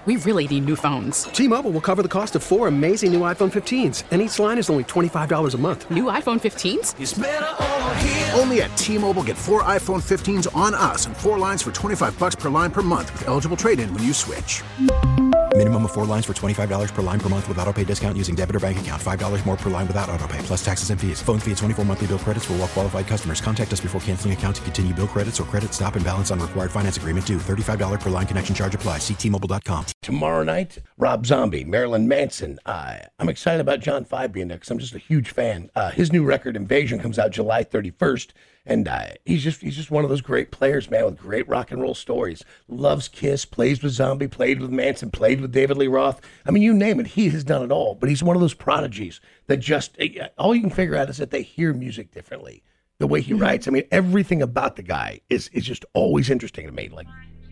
We really need new phones. T-Mobile will cover the cost of 4 amazing new iPhone 15s, and each line is only $25 a month. New iPhone 15s? It's better over here. Only at T-Mobile, get 4 iPhone 15s on us and 4 lines for $25 per line per month with eligible trade-in when you switch. Minimum of 4 lines for $25 per line per month with autopay discount using debit or bank account. $5 more per line without autopay, plus taxes and fees. Phone fee at 24 monthly bill credits for well-qualified customers. Contact us before canceling account to continue bill credits or credit stop and balance on required finance agreement due. $35 per line connection charge applies. See T-Mobile.com. Tomorrow night, Rob Zombie, Marilyn Manson. I'm excited about John 5 being there because I'm just a huge fan. His new record, Invasion, comes out July 31st. And he's just one of those great players, man, with great rock and roll stories. Loves Kiss, plays with Zombie, played with Manson, played with David Lee Roth. I mean, you name it, he has done it all. But he's one of those prodigies that just, all you can figure out is that they hear music differently. The way he writes, I mean, everything about the guy is just always interesting to me. Like,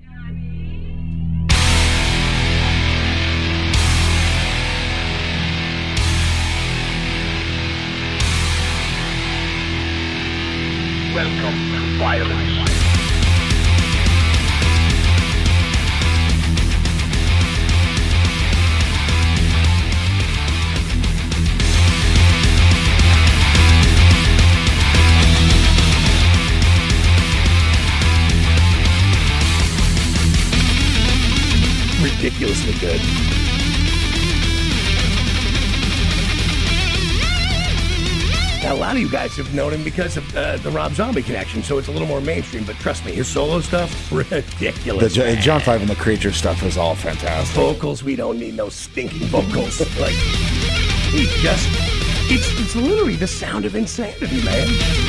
welcome to violence. ridiculously good. Now, a lot of you guys have known him because of the Rob Zombie connection, so it's a little more mainstream. But trust me, his solo stuff, ridiculous. The John 5 and the Creature stuff is all fantastic. Vocals, we don't need no stinking vocals. Like, he just, it's literally the sound of insanity, man.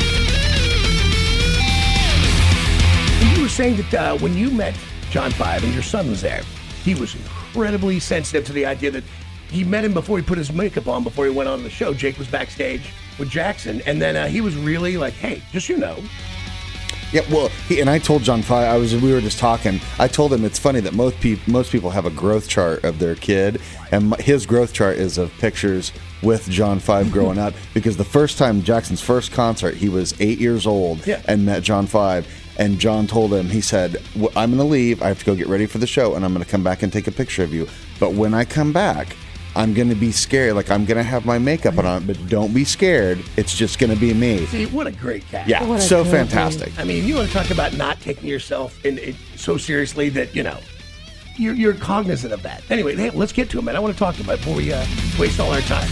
And you were saying that when you met John 5 and your son was there, he was incredibly sensitive to the idea that he met him before he put his makeup on, before he went on the show. Jake was backstage with Jackson, and then he was really like, hey, just you know. Yeah, well, and I told John 5, we were just talking, I told him it's funny that most people have a growth chart of their kid, and his growth chart is of pictures with John 5 growing up, because the first time, Jackson's first concert, he was 8 years old and met John 5. And John told him, he said, I'm going to leave, I have to go get ready for the show, and I'm going to come back and take a picture of you. But when I come back, I'm going to be scared. Like, I'm going to have my makeup on, but don't be scared. It's just going to be me. See, what a great cat. Yeah, so fantastic. I mean, you want to talk about not taking yourself so seriously that, you know, you're cognizant of that. Anyway, hey, let's get to him, man. I want to talk to him before we waste all our time.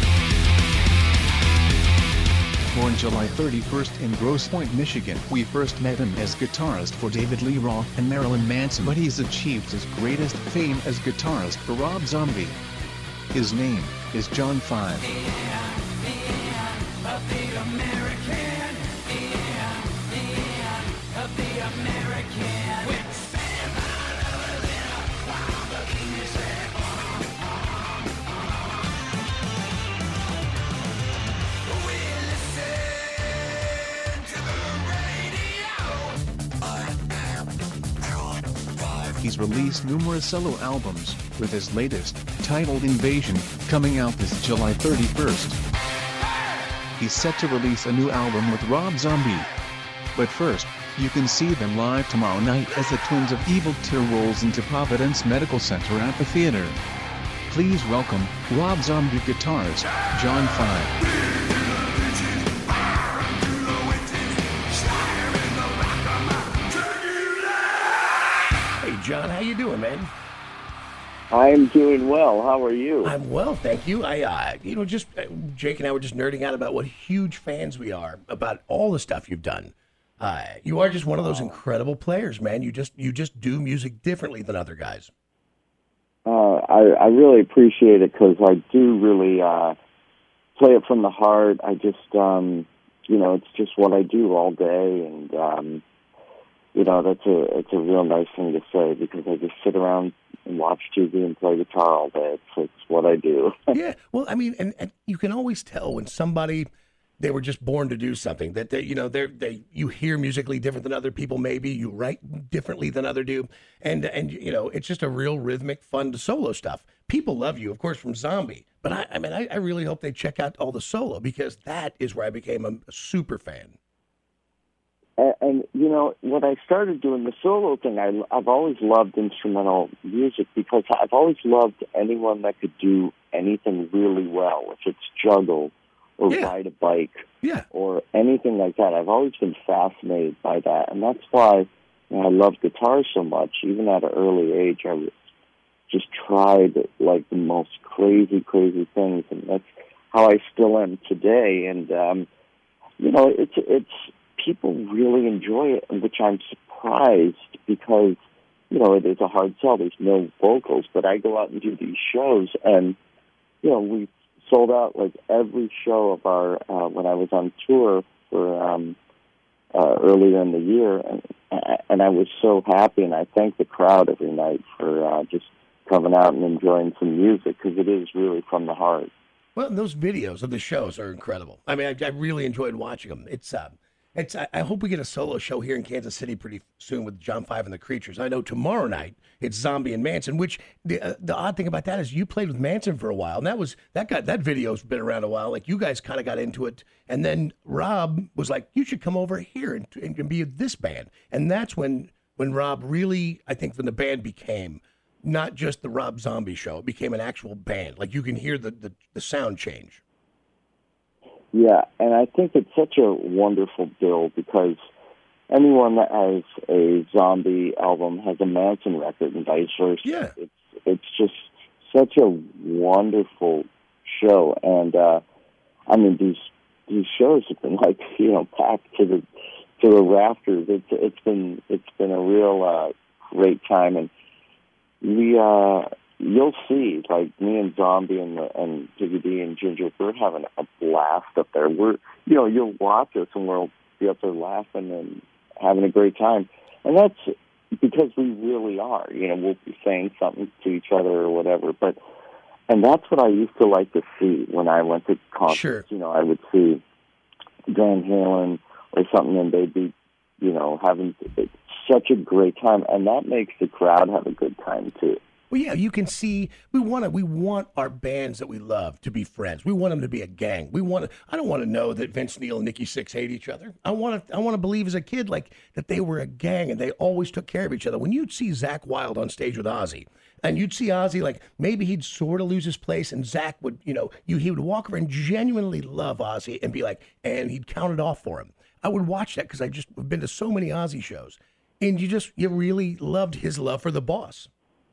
Born July 31st in Grosse Pointe, Michigan, we first met him as guitarist for David Lee Roth and Marilyn Manson, but he's achieved his greatest fame as guitarist for Rob Zombie. His name is John 5. He's released numerous solo albums, with his latest, titled Invasion, coming out this July 31st. He's set to release a new album with Rob Zombie. But first, you can see them live tomorrow night as the Twins of Evil Tour rolls into Providence Medical Center at the theater. Please welcome, Rob Zombie guitarist, John 5. John, how you doing, man? I'm doing well. How are you? I'm well, thank you. Jake and I were just nerding out about what huge fans we are about all the stuff you've done. You are just one of those incredible players, man. You just do music differently than other guys. I really appreciate it because I do really play it from the heart. I just, it's just what I do all day, and it's a real nice thing to say because I just sit around and watch TV and play guitar all day. It's what I do. Yeah, well, I mean, and you can always tell when somebody, they were just born to do something that you hear musically different than other people. Maybe you write differently than other do, and it's just a real rhythmic, fun solo stuff. People love you, of course, from Zombie, but I really hope they check out all the solo because that is where I became a super fan. And you know, when I started doing the solo thing, I've always loved instrumental music because I've always loved anyone that could do anything really well, if it's juggle or ride a bike or anything like that. I've always been fascinated by that, and that's why I love guitar so much. Even at an early age, I just tried like the most crazy things, and that's how I still am today. And you know, it's people really enjoy it, which I'm surprised because, you know, it is a hard sell. There's no vocals, but I go out and do these shows, and, you know, we sold out like every show of our, when I was on tour for earlier in the year, and I was so happy, and I thank the crowd every night for just coming out and enjoying some music, because it is really from the heart. Well, those videos of the shows are incredible. I mean, I really enjoyed watching them. I hope we get a solo show here in Kansas City pretty soon with John 5 and the Creatures. I know tomorrow night it's Zombie and Manson, which the odd thing about that is you played with Manson for a while, and that video's been around a while. Like, you guys kind of got into it, and then Rob was like, you should come over here and be this band. And that's when Rob really, I think, when the band became not just the Rob Zombie Show, it became an actual band. Like, you can hear the sound change. Yeah, and I think it's such a wonderful bill because anyone that has a Zombie album has a Manson record and vice versa. Yeah. It's just such a wonderful show. And, I mean, these shows have been like, you know, packed to the rafters. It's been a real great time. And you'll see, like, me and Zombie and Diggy D and Ginger, we're having a blast up there. You'll watch us and we'll be up there laughing and having a great time. And that's because we really are. You know, we'll be saying something to each other or whatever. And that's what I used to like to see when I went to concerts. Sure. You know, I would see Van Halen or something, and they'd be, you know, having such a great time. And that makes the crowd have a good time, too. Well, yeah, you can see we want our bands that we love to be friends. We want them to be a gang. I don't want to know that Vince Neil and Nikki Sixx hate each other. I want to believe as a kid like that they were a gang and they always took care of each other. When you'd see Zakk Wylde on stage with Ozzy, and you'd see Ozzy like maybe he'd sort of lose his place, and Zakk would, you know, he would walk over and genuinely love Ozzy and be like, and he'd count it off for him. I would watch that because I just have been to so many Ozzy shows, and you really loved his love for the boss.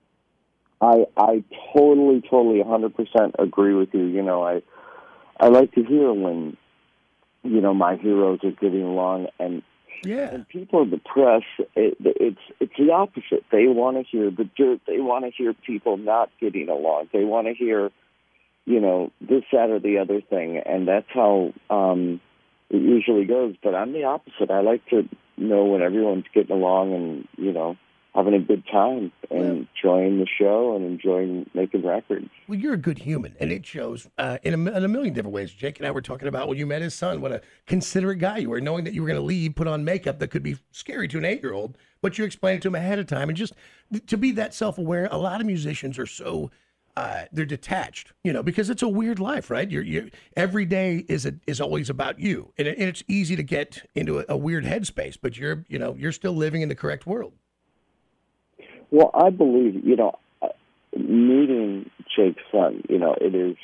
I totally 100% agree with you. You know, I like to hear when, you know, my heroes are getting along, and people in the press, it's the opposite. They want to hear the dirt. They want to hear people not getting along. They want to hear, you know, this, that, or the other thing, and that's how it usually goes. But I'm the opposite. I like to know when everyone's getting along and, you know, having a good time and enjoying the show and enjoying making records. Well, you're a good human, and it shows in a million different ways. Jake and I were talking about when you met his son, what a considerate guy you were, knowing that you were going to leave, put on makeup that could be scary to an 8-year-old, but you explained it to him ahead of time. And just to be that self-aware, a lot of musicians are so, they're detached, you know, because it's a weird life, right? You're every day is always about you, and it's easy to get into a weird headspace, but you're still living in the correct world. Well, I believe, you know, meeting Jake's son, you know, it is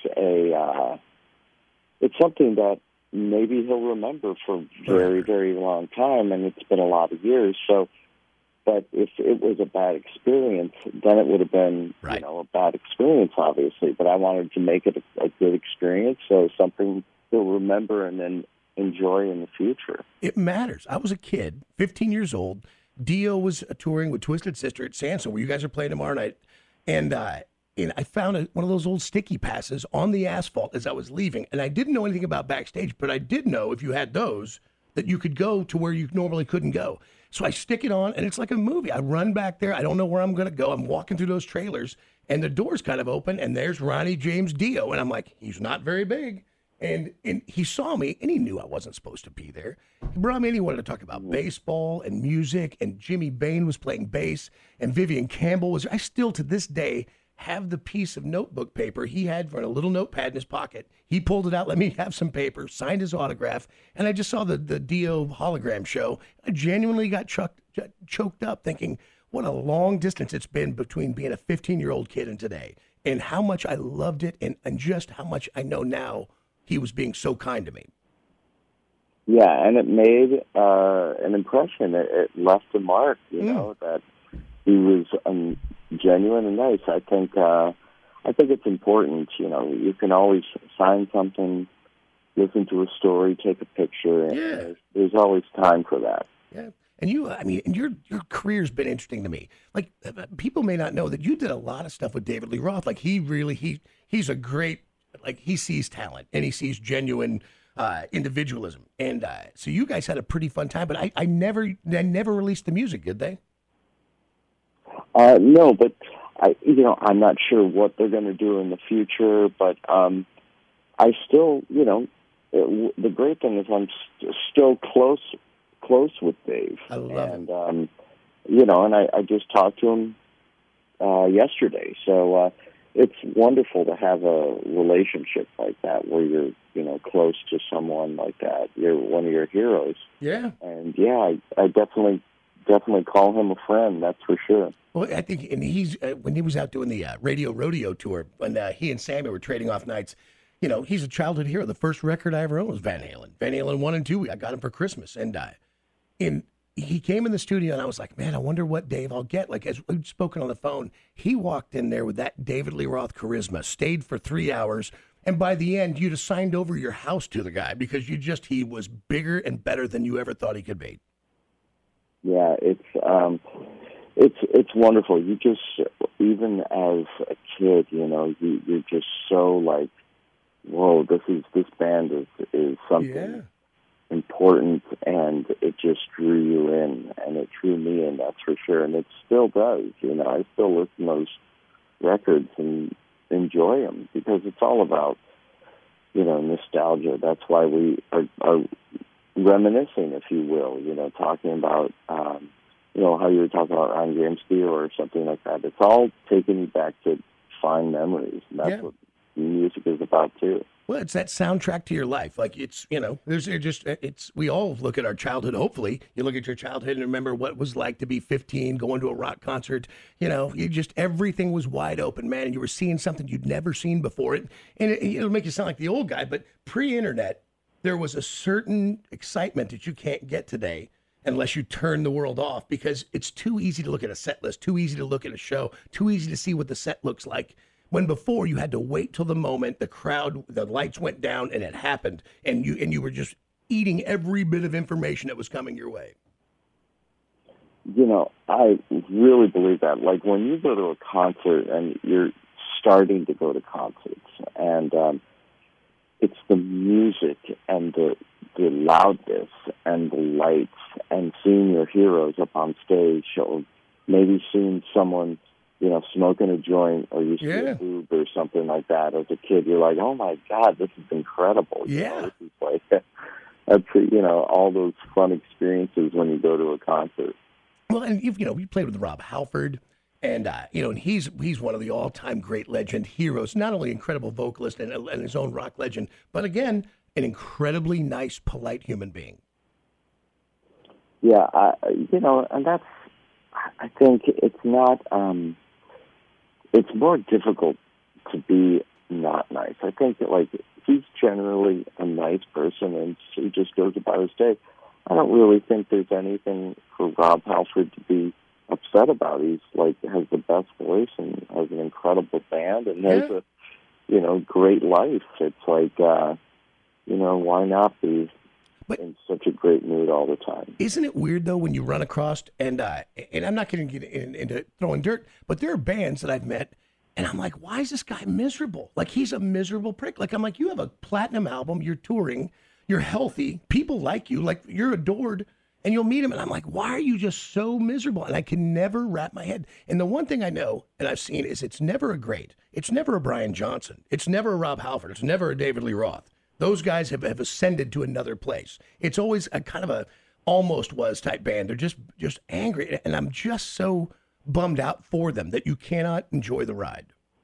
it's something that maybe he'll remember for a very, very long time, and it's been a lot of years. So, but if it was a bad experience, then it would have been, you know, a bad experience, obviously. But I wanted to make it a good experience, so something he'll remember and then enjoy in the future. It matters. I was a kid, 15 years old. Dio was touring with Twisted Sister at Sanson, where you guys are playing tomorrow night. And I found one of those old sticky passes on the asphalt as I was leaving. And I didn't know anything about backstage, but I did know if you had those, that you could go to where you normally couldn't go. So I stick it on, and it's like a movie. I run back there. I don't know where I'm going to go. I'm walking through those trailers, and the door's kind of open, and there's Ronnie James Dio. And I'm like, he's not very big. And he saw me, and he knew I wasn't supposed to be there. He brought me in. He wanted to talk about baseball and music, and Jimmy Bain was playing bass, and Vivian Campbell was. I still, to this day, have the piece of notebook paper he had for a little notepad in his pocket. He pulled it out, let me have some paper, signed his autograph, and I just saw the Dio hologram show. I genuinely got choked up thinking, what a long distance it's been between being a 15-year-old kid and today, and how much I loved it, and just how much I know now he was being so kind to me. Yeah, and it made an impression. It left a mark, you know, that he was genuine and nice. I think it's important. You know, you can always sign something, listen to a story, take a picture, and there's always time for that. Yeah. And your career's been interesting to me. Like, people may not know that you did a lot of stuff with David Lee Roth. Like, he's a great, like, he sees talent and he sees genuine individualism. And so you guys had a pretty fun time, but I never released the music, did they? No, but I'm not sure what they're going to do in the future, but I still, the great thing is I'm still close with Dave. I love it. And I just talked to him yesterday. So it's wonderful to have a relationship like that where you're, close to someone like that. You're one of your heroes. Yeah. And I definitely call him a friend. That's for sure. Well, I think, and he's when he was out doing the Radio Rodeo tour, when he and Sammy were trading off nights, he's a childhood hero. The first record I ever owned was Van Halen. Van Halen 1 and 2. I got him for Christmas, and he came in the studio, and I was like, man, I wonder what Dave I'll get. Like, as we'd spoken on the phone, he walked in there with that David Lee Roth charisma, stayed for 3 hours, and by the end, you'd assigned over your house to the guy because he was bigger and better than you ever thought he could be. Yeah, it's wonderful. You just, even as a kid, you're just so like, whoa, this band is something important, and it just drew you in, and it drew me in, that's for sure, and it still does. I still listen to those records and enjoy them because it's all about, nostalgia. That's why we are reminiscing, if you will, talking about, how you were talking about Ron Grimsby or something like that. It's all taking you back to fond memories, and that's what music is about, too. Well, it's that soundtrack to your life. Like, we all look at our childhood, hopefully. You look at your childhood and remember what it was like to be 15, going to a rock concert. Everything was wide open, man, and you were seeing something you'd never seen before. It'll make you sound like the old guy, but pre-internet, there was a certain excitement that you can't get today unless you turn the world off, because it's too easy to look at a set list, too easy to look at a show, too easy to see what the set looks like. When before you had to wait till the moment the lights went down and it happened, and you were just eating every bit of information that was coming your way. I really believe that. Like, when you go to a concert and you're starting to go to concerts, and it's the music and the loudness and the lights and seeing your heroes up on stage, or maybe seeing someone smoking a joint, or you see a boob or something like that. As a kid, you're like, oh my God, this is incredible. This is like, that's, all those fun experiences when you go to a concert. Well, and you played with Rob Halford, and and he's one of the all-time great legend heroes. Not only incredible vocalist and his own rock legend, but again, an incredibly nice, polite human being. Yeah, and that's, I think it's not. It's more difficult to be not nice. I think that, like, he's generally a nice person, and he just goes about his day. I don't really think there's anything for Rob Halford to be upset about. He's has the best voice and has an incredible band and has a great life. It's like why not be in such a great mood all the time? Isn't it weird though when you run across and I'm not going to get into throwing dirt, but there are bands that I've met and I'm like, why is this guy miserable? Like, he's a miserable prick. Like, I'm like, you have a platinum album, you're touring, you're healthy, people like you, like you're adored, and you'll meet him and I'm like, why are you just so miserable? And I can never wrap my head. And the one thing I know and I've seen is it's never a great, it's never a Brian Johnson, it's never a Rob Halford, it's never a David Lee Roth. Those guys have ascended to another place. It's always a kind of a Almost Was type band. They're just angry. And I'm just so bummed out for them that you cannot enjoy the ride.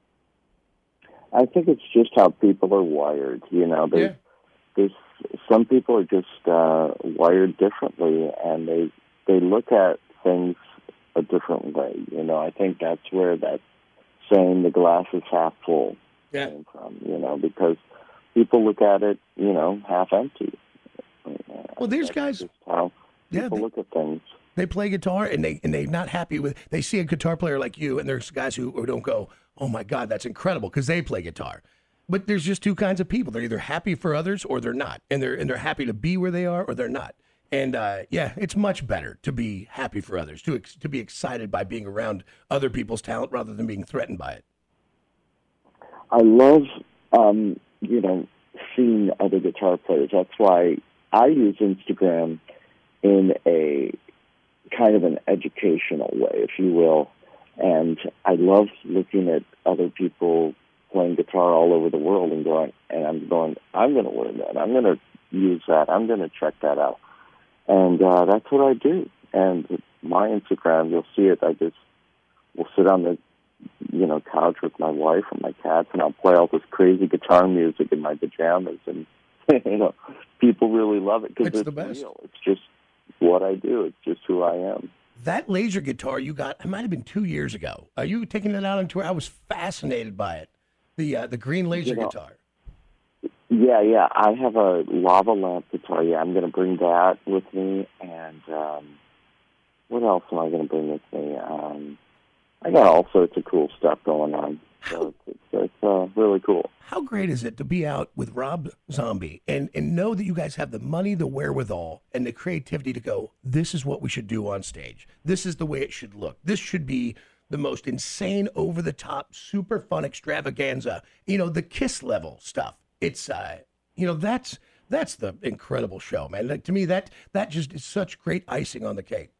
I think it's just how people are wired. You know, there's some people are just wired differently, and they look at things a different way. You know, I think that's where that saying "the glass is half full" came from. You know, because people look at it, you know, half empty. Well, there's guys. Just how people look at things. They play guitar and they're not happy with. They see a guitar player like you, and there's guys who don't go, "Oh my God, that's incredible," because they play guitar. But there's just two kinds of people. They're either happy for others or they're not, and they're happy to be where they are or they're not. And it's much better to be happy for others, to be excited by being around other people's talent rather than being threatened by it. I love, seeing other guitar players. That's why I use Instagram in a kind of an educational way, if you will. And I love looking at other people playing guitar all over the world and I'm going, I'm going to learn that. I'm going to use that. I'm going to check that out. And that's what I do. And my Instagram, you'll see it. We'll sit on the, couch with my wife and my cats, and I'll play all this crazy guitar music in my pajamas. And, people really love it because it's the best. Real. It's just what I do. It's just who I am. That laser guitar you got, it might have been 2 years ago. Are you taking it out on tour? I was fascinated by it. The green laser guitar. Yeah. I have a lava lamp guitar. Yeah, I'm going to bring that with me. And what else am I going to bring with me? I got all sorts of cool stuff going on. So it's really cool. How great is it to be out with Rob Zombie and know that you guys have the money, the wherewithal, and the creativity to go, this is what we should do on stage. This is the way it should look. This should be the most insane, over-the-top, super fun extravaganza. The Kiss level stuff. It's, that's the incredible show, man. Like, to me, that just is such great icing on the cake.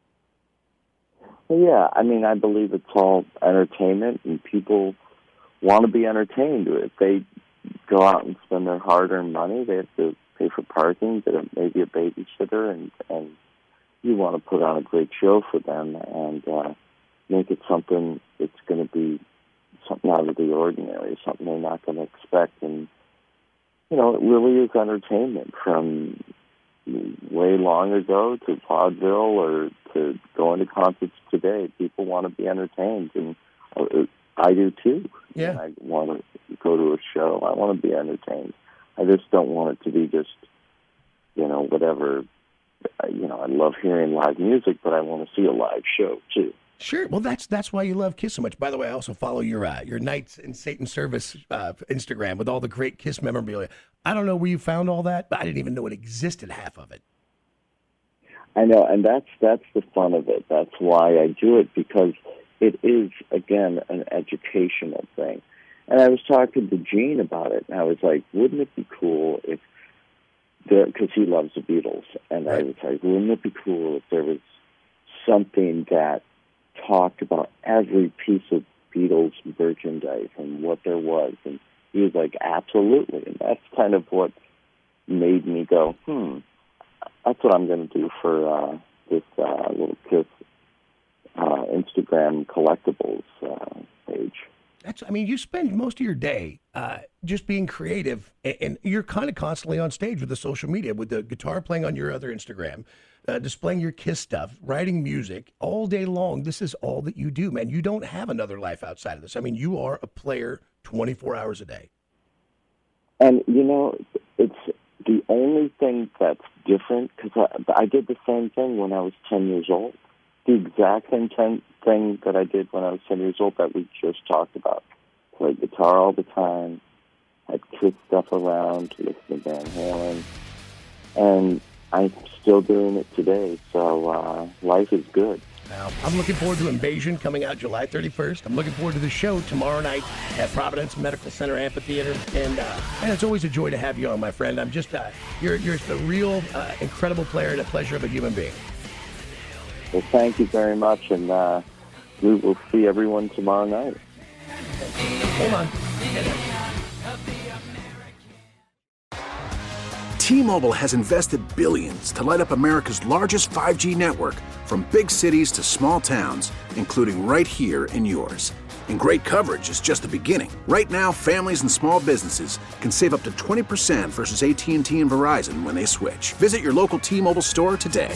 Yeah, I believe it's all entertainment, and people want to be entertained. If they go out and spend their hard-earned money, they have to pay for parking, get maybe a babysitter, and you want to put on a great show for them and make it something that's going to be something out of the ordinary, something they're not going to expect. And, it really is entertainment from way long ago to vaudeville or to going to concerts today. People want to be entertained, and I do too. Yeah. I want to go to a show. I want to be entertained. I just don't want it to be just, whatever. I love hearing live music, but I want to see a live show too. Sure. Well, that's why you love Kiss so much. By the way, I also follow your Nights in Satan Service Instagram with all the great Kiss memorabilia. I don't know where you found all that, but I didn't even know it existed, half of it. I know, and that's the fun of it. That's why I do it, because it is, again, an educational thing. And I was talking to Gene about it, and I was like, wouldn't it be cool if, because he loves the Beatles, and I was like, wouldn't it be cool if there was something that talked about every piece of Beatles merchandise and what there was? And he was like, absolutely. And that's kind of what made me go, that's what I'm going to do for this little Kiss Instagram collectibles page. You spend most of your day just being creative, and you're kind of constantly on stage with the social media, with the guitar playing on your other Instagram, displaying your Kiss stuff, writing music all day long. This is all that you do, man. You don't have another life outside of this. You are a player 24 hours a day. And, it's the only thing that's different, because I did the same thing when I was 10 years old. The exact same thing that I did when I was 10 years old that we just talked about. Played guitar all the time, had Kiss stuff around, listened to Van Halen, and I'm still doing it today, so life is good. Now, I'm looking forward to Invasion coming out July 31st. I'm looking forward to the show tomorrow night at Providence Medical Center Amphitheater. And it's always a joy to have you on, my friend. I'm just, you're a real incredible player and a pleasure of a human being. Well, thank you very much, and we will see everyone tomorrow night. Hold on. T-Mobile has invested billions to light up America's largest 5G network, from big cities to small towns, including right here in yours. And great coverage is just the beginning. Right now, families and small businesses can save up to 20% versus AT&T and Verizon when they switch. Visit your local T-Mobile store today.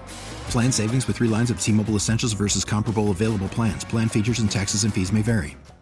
Plan savings with 3 lines of T-Mobile Essentials versus comparable available plans. Plan features and taxes and fees may vary.